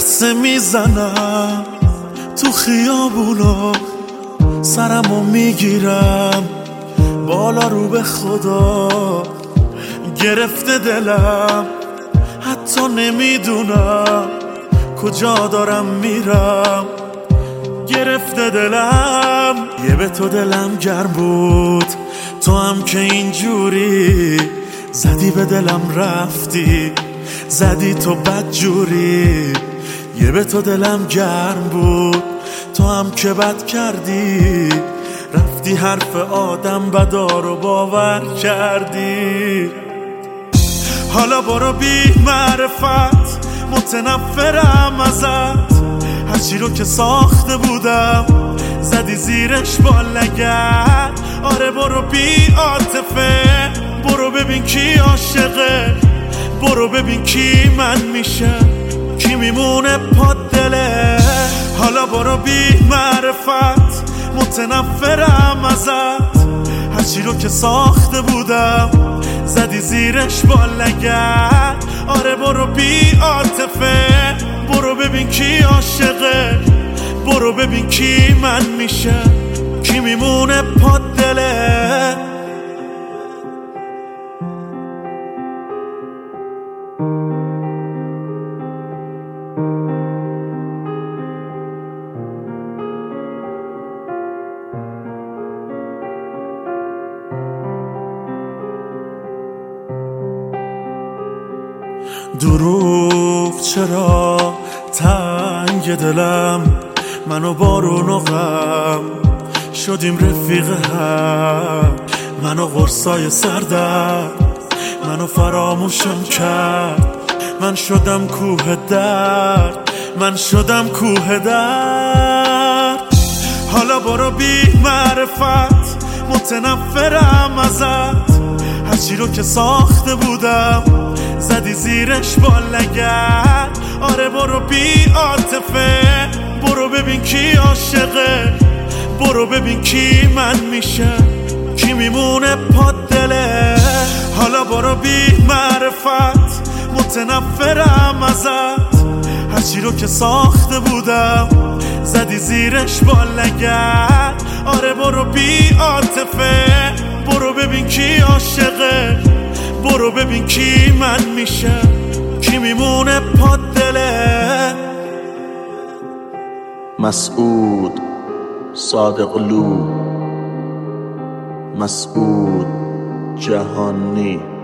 عطسه میزنم تو خیابونا، سرمو میگیرم بالا رو به خدا. گرفته دلم حتی نمیدونم کجا دارم میرم. گرفته دلم یه به تو دلم گرم بود، تو هم که اینجوری زدی به دلم رفتی، زدی تو بد جوری. یه به تو دلم گرم بود، تو هم که بد کردی، رفتی حرف آدم بدا رو باور کردی. حالا برو بی معرفت، متنفرم ازت، هرچی رو که ساخته بودم زدی زیرش با لگد. آره برو بی عاطفه، برو ببین کی عاشقه، برو ببین کی من میشه، کی میمونه پا دله. حالا برو بی معرفت، متنفرم ازت، هرچی رو که ساخته بودم زدی زیرش با لگد. آره برو بی عاطفه، برو ببین کی عاشقه، برو ببین کی من میشه، کی میمونه پا دله. دروغ چرا تنگ دلم، منو بارون و غم شدیم رفیق هم. منو قرصای سردم، منو فراموشم کرد، من شدم کوه درد، من شدم کوه درد. حالا برو بی معرفت، متنفرم ازت، هرچی رو که ساخته بودم زدی زیرش با لگد. آره برو بی عاطفه، برو ببین کی عاشقه، برو ببین کی من میشه، کی میمونه پا دله. حالا برو بی معرفت، متنفرم ازت، هرچی رو که ساخته بودم زدی زیرش با لگد. آره برو بی عاطفه، برو ببین کی عاشقه، برو ببین کی من میشه، کی میمونه پا دله. مسعود صادقلو، مسعود جهانی.